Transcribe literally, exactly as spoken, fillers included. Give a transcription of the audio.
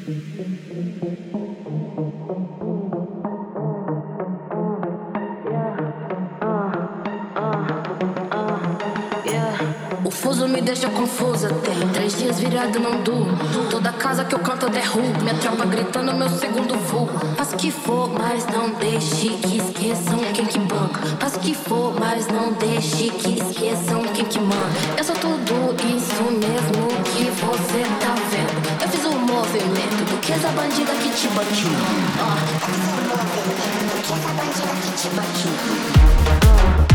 O fuso me deixa confusa. Tem três dias virado, não durmo. Toda casa que eu canto eu derrubo. Minha tropa gritando meu segundo vulgo. Faça o que for, mas não deixe que esqueçam quem que banca. Faça o que for, mas não deixe que esqueçam quem que manda. Eu sou tudo isso mesmo que você tá vendo. Eu fiz um movimento do que essa bandida que te bandiu. Ah, eu fiz um movimento do que essa bandida que te bandiu.